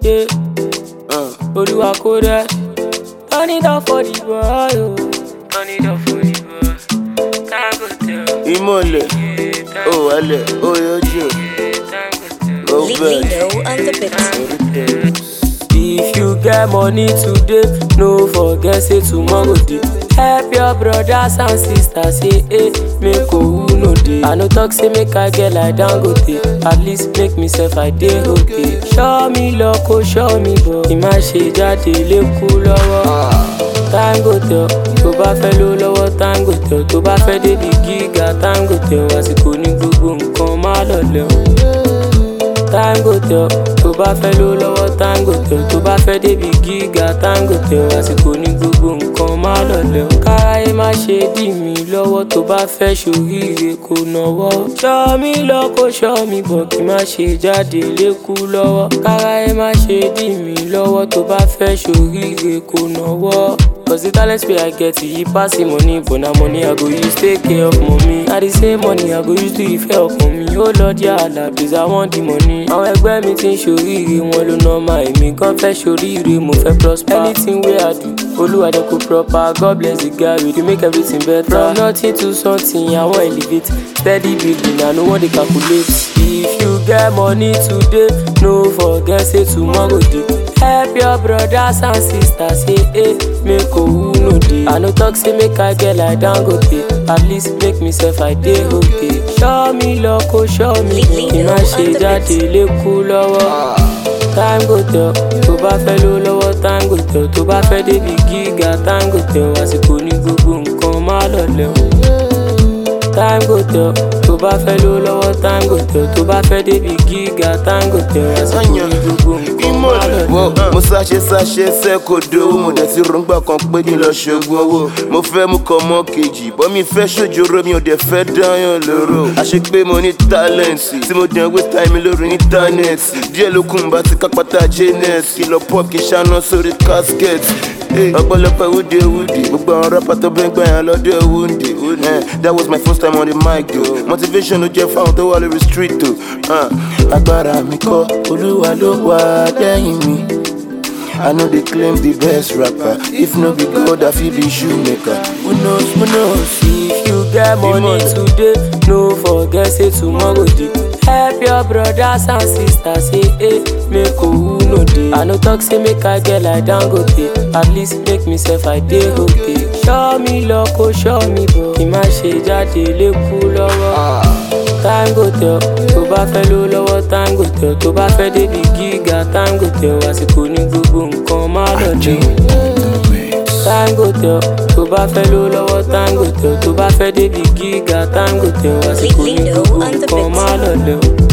Olúwa kó dẹ́. Turn it up for the boy, oh. Turn it up for the boy. Dangote, oh. Ìmọ̀lẹ̀, oh wálẹ̀, oh yọjú, oh bẹ́ẹ̀. Lindo on the beat. If you get money today, no forget say tomorrow dey. Help your brothers and sisters, say make who no dey. I no talk say make I get like Dangote, at least make me sef I dey okay. Show me luck, oh show me boy. Ìmá ṣe jáde lékú lọ́wọ́. Dangote, tó bá fẹ́ ló lọ́wọ́ Dangote, tó bá fẹ́ débi gíga Dangote, àsìkò ní gbogbo nǹkan má lọlẹ̀ o. Dangote, tó bá fẹ́ ló lọ́wọ́ Dangote, tó bá fẹ́ débi gíga Dangote, àsìkò ní gbogbo nǹkan má lọlẹ̀ o. Káráyé má ṣe dì mí lọ́wọ́, tó bá fẹ́ ṣoríire kò náwó. Ṣọ́ mi lọ kó ṣọ́ mi bọ̀, kí má ṣe jáde lékú lọ́wọ́. Káráyé má ṣe dì mí lọ́wọ́, tó bá fẹ́ ṣoríire kò náwó. Cause the talents wey I get, he pass the money, but na money I go use take care of mommy. Na the same money I go use do ìfẹ́ ọkàn mi. Oh Lord, ya Allah, please I want the money. Àwọn ẹgbẹ́ mi ti ń ṣoríire, wọn ló normal. Èmi gan fẹ́ ṣoríire, mo fẹ́ prosper. Anything wey I do, Olúwa jẹ́ kó proper. God bless the guy, we dey make everything better. From nothing to something, I wan elevate. Steady building, I no wan dey calculate. If you get money today, no forget say tomorrow dey. Help your brothers and sisters, say make who no dey. I no talk say make I get like Dangote, at least make me sef I dey okay. Show me luck, oh show me boy. Ìmá ṣe jáde lékú lọ́wọ́. Dangote, tó bá fẹ́ ló lọ́wọ́ Dangote, tó bá fẹ́ débi gíga Dangote, àsìkò ní gbogbo nǹkan má lọlẹ̀ o. Dangote, tó bá fẹ́ ló lọ́wọ́ Dangote, tó bá fẹ́ débi gíga Dangote, àsìkò ní gbogbo nǹkan má lọlẹ̀ o. Mo sáṣe ṣẹ́ kò dówó, mo dẹ̀ ti rògbà kan pé kí n lọ ṣògùn owó. Mo fẹ́ mú kọ́ mọ́ kejì, bọ́ mi fẹ́ ṣòjòrò, mi ò dẹ̀ fẹ́ dáyàn lóró. Àṣé pé mo ní tálẹ̀ǹtì, tí mo dẹ̀ wé táìmì lórí íńtánẹ́ẹ̀tì. Díẹ̀ ló kùn bá ti kápátá Janet, kí lọ pop kí ṣáná sórí casket. Ọ̀pọ̀lọpọ̀ wúde, gbogbo àwọn rapper tó bẹ́ ń gbà yàn lọ́dọ̀ wúndì. That was my first time on the mic though. Motivation ló jẹ́ fáwọn tó wà lórí street though. Agbára mi kọ́, Olúwa ló wà lẹ́yìn mi. I know they claim the best rapper. If no be God, I feel be shoemaker. Who knows, who knows? If you get money today, no forget say tomorrow dey. Help your brothers and sisters, say make who no dey. I no talk say make I get like Dangote, at least make me sef I dey okay. Show me luck, oh show me boy. Ìmá ṣe jáde lékú lọ́wọ́. Dangote, tó bá fẹ́ ló lọ́wọ́ Dangote, tó bá fẹ́ débi gíga Dangote, àsìkò ní gbogbo nǹkan má lọlẹ̀ o. Dangote, tó bá fẹ́ ló lọ́wọ́ Dangote, tó bá fẹ́ débi gíga Dangote, àsìkò ní gbogbo nǹkan má lọlẹ̀ o.